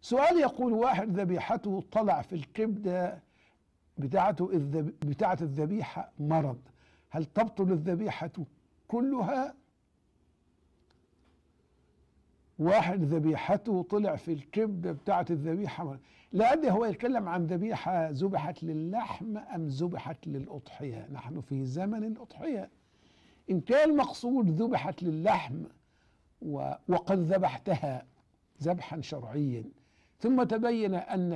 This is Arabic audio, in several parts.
سؤال يقول: واحد ذبيحته طلع في الكبدة بتاعة الذبيحة مرض، هل تبطل الذبيحة كلها؟ واحد ذبيحته طلع في الكبدة بتاعة الذبيحة مرض. لا أدري هو يتكلم عن ذبيحة ذبحت للحم أم ذبحت للأضحية. نحن في زمن الأضحية. إن كان المقصود ذبحت للحم وقد ذبحتها ذبحا شرعيا، ثم تبين أن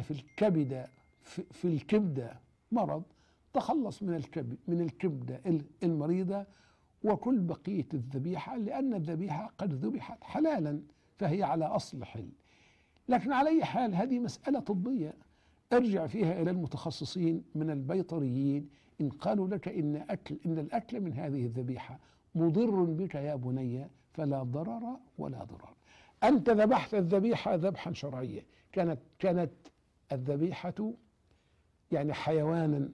في الكبدة مرض، تخلص من الكبدة المريضة وكل بقية الذبيحة، لأن الذبيحة قد ذبحت حلالا فهي على أصل حل. لكن على أي حال هذه مسألة طبية ارجع فيها إلى المتخصصين من البيطريين. إن قالوا لك إن الأكل من هذه الذبيحة مضر بك يا بني فلا ضرر ولا ضرر. أنت ذبحت الذبيحة ذبحا شرعيا، كانت الذبيحة يعني حيوانا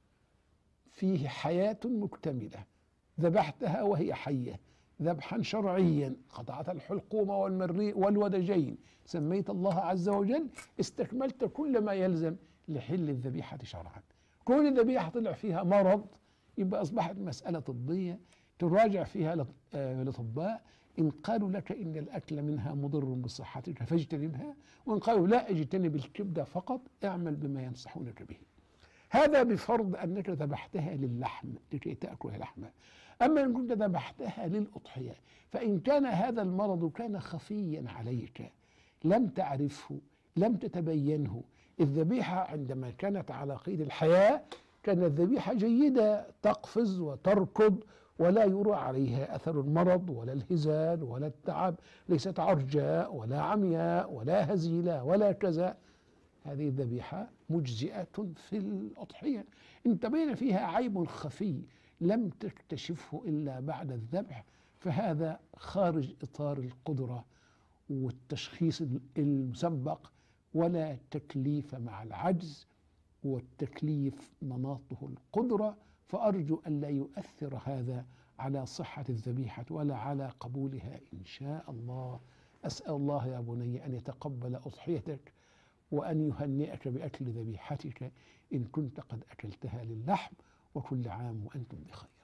فيه حياة مكتملة، ذبحتها وهي حية ذبحا شرعيا، قطعت الحلقوم والمريء والودجين، سميت الله عز وجل، استكملت كل ما يلزم لحل الذبيحة شرعا. كون الذبيحة طلع فيها مرض يبقى أصبحت مسألة طبية تراجع فيها الأطباء. إن قالوا لك إن الأكل منها مضر بصحتك فاجتنبها، وإن قالوا لا اجتنب الكبدة فقط، اعمل بما ينصحونك به. هذا بفرض أنك ذبحتها للحم لكي تأكل لحمها. أما إن كنت ذبحتها للأضحية، فإن كان هذا المرض كان خفيا عليك لم تعرفه لم تتبينه، الذبيحة عندما كانت على قيد الحياة كانت ذبيحة جيدة تقفز وتركض ولا يرى عليها أثر المرض ولا الهزال ولا التعب، ليست عرجاء ولا عمياء ولا هزيلة ولا كذا. هذه الذبيحة مجزئة في الأضحية. إن تبين فيها عيب خفي لم تكتشفه إلا بعد الذبح، فهذا خارج إطار القدرة والتشخيص المسبق، ولا تكليف مع العجز، والتكليف مناطه القدرة. فأرجو أن لا يؤثر هذا على صحة الذبيحة ولا على قبولها إن شاء الله. أسأل الله يا بني أن يتقبل أضحيتك وأن يهنئك بأكل ذبيحتك إن كنت قد أكلتها للحم، وكل عام وأنتم بخير.